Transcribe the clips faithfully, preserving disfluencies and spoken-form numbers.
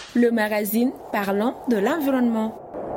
Le magazine parlant de l'environnement.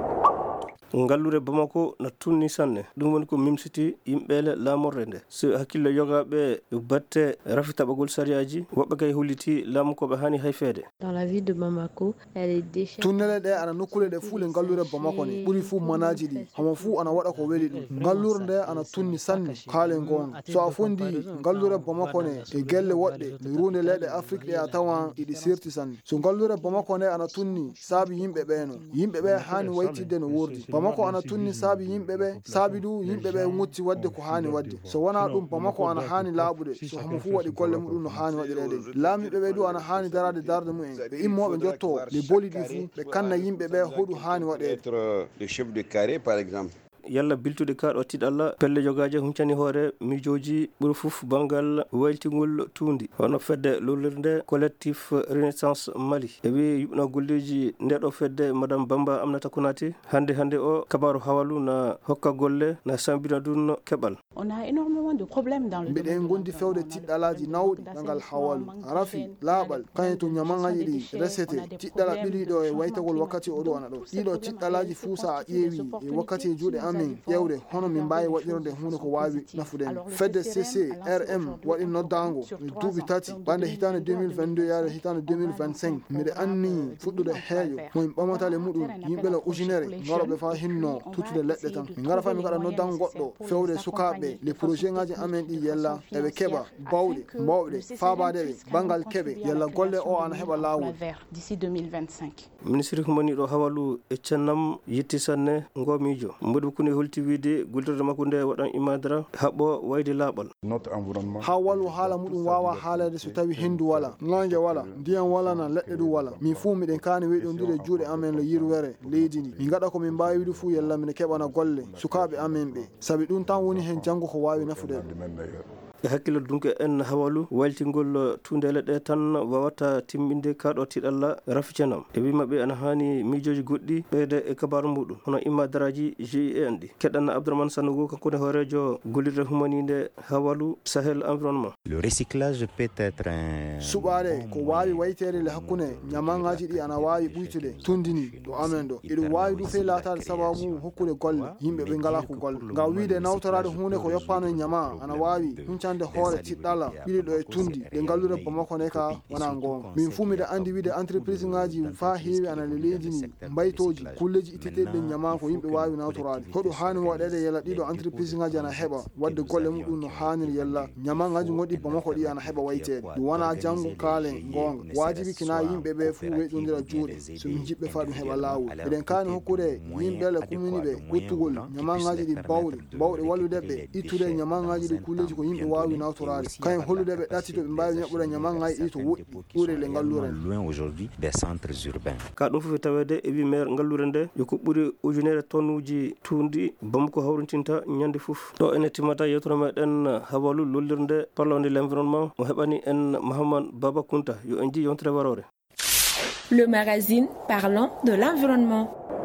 ngallure Bamako na tunni sanne dum woni ko mimsiti yimbele lamorde nde so hakkille yogabe batte rafita bagol sariyaji wobbe kay huliti lam ko be hani hayfede. Dans la ville de Bamako elle est déchets tunnele de ana nokule de fule ngallure Bamako ne buri fu manaji di hamo fu ana wada ko weli dum ngallure de ana tunni sanne kale gonga so afondi ngallure Bamako ne e gelle wodde mi runde lede Afrique de atawan idi sirti sanne so ngallure Bamako ne ana tunni sabi yimbe be no yimbe be hani waytide no wordi Bamako ana tunni sabi yimbe be sabi du yimbe be mutti wadde ko hani wadde so wana dum Bamako ana hani laabude so hamo fu wadi golle mudum no hani wadirede lami be du ana hani darade darde mu en be immobe jotto le boli di fu be kanna yimbe be hodu hani wadede le chef de carré par exemple yalla biltude kaado tidalla pelle jogaje huncani hore mijoji buru fuf bangal wayltingol tundi hono fedde lolirde collectif renaissance mali e wi yubna golleji ndedo fedde madame Bamba Aminata Konate hande hande o kabaru hawalu na hokka golle na sambina dun kebal. On a énormément de problèmes dans le domaine. Bide ngondi fewde tiddalaji nawdi dangal hawalu arafi labal kanyeto nyamangaji di resete tiddala bili do e waytagol wakati odo ana do dido tiddalaji fusa a ewi e wakati juude amin yewde hono min bayi wadirde hunde ko wawi nafuden fedde C C R M wadi noddango duubi tati bande hitane deux mille vingt-deux yaade hitane deux mille vingt-cinq mide anni fuddude heejo mo bamatale mudum yimbe la ujunere ngorobe fa hinno tutude ledde tan min ngara fa mi kada noddango goddo fewde sukabe les projets ngaji amen di yella ebe keba bawde bawde faabade bangal kebe yella golle o ana heba lawu d'ici deux mille vingt-cinq. Ministre humani do hawalu e cennam yitti sanne ngomijo mbodu kuni hulti wide guldorde makko nde wadan imadra habbo wayde labal notre environnement hawalu hala mudum wawa halade so tawi hendu wala ngange wala diyan wala na ledde du wala mi fu mi den kani we don dire juude amen lo yirwere leydi ni mi ngada ko min bawi du fu yella min kebana golle sukabe amen be sabi dun tan woni hen jango ko wawi nafude e hakkilo dunke en hawalu waltingol tundele de tan wawata timminde kaado tidalla raficenam e wi mabbe ana hani mijoji goddi beede e kabaru mudum hono imma daraji G I andi kedanna Abdourahmane Sanogo kanko ne horejo golirde humaninde hawalu Sahel environnement. Le recyclage peut être un subare ko wawi waytere le hakkune nyamangaji di ana wawi buytude tundini do amendo ido wawi du fe latal sababu hokkude golle yimbe be ngala ko golle nga wiide nawtorade hunde ko yoppano nyama ana wawi hunca de hore tiddala bili do e tundi de ngallure Bamako ne ka wana ngonga min fumida andi wide entreprise ngaji fa heewi ana le leedi ni mbaytoji kulleji itete de nyama ko yimbe wawi nawtorade hodo hani wadede yela dido entreprise ngaji ana heba wadde golle mudum no hanir yella nyama ngaji ngodi Bamako di ana heba waytede du wana jangu kale ngonga wajibi kina yimbe be fu we dondira juude so jibbe fa dum heba lawu eden kani hokkude yimbe le kumini be guttugol nyama ngaji di bawde bawde walude be itude nyama ngaji di kulleji ko yimbe wawi nawtorade kay holude be dati to be mbawi nyabura nyama ngaji ito wudi ure le ngallure loin aujourd'hui des centres urbains ka dum fu tawede e wi maire ngallure nde yoko buri ujunere tonnuji tundi Bamako hawrintinta nyande fuf do ene timata yetoro meden hawalu lollirde parlonde l'environnement mo hebani en Mohamed Baba Kunta yo enji yontre warore. Le magazine parlant de l'environnement.